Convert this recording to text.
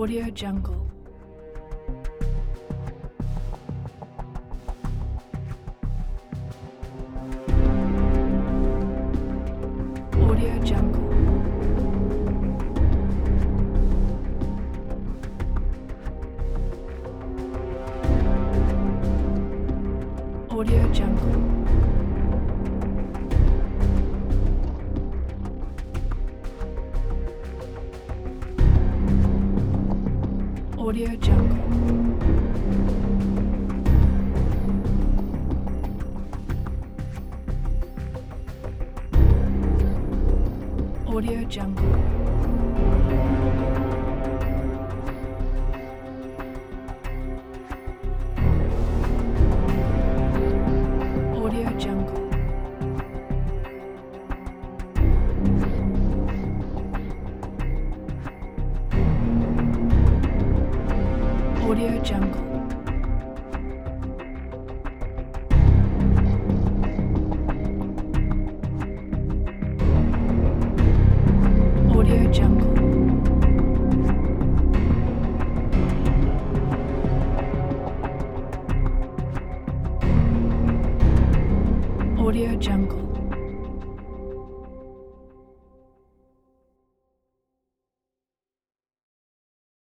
Audio Jungle. Audio Jungle. Audio Jungle. Audio Jungle. Audio Jungle. Audio Jungle. Audio Jungle. Audio Jungle. Audio Jungle.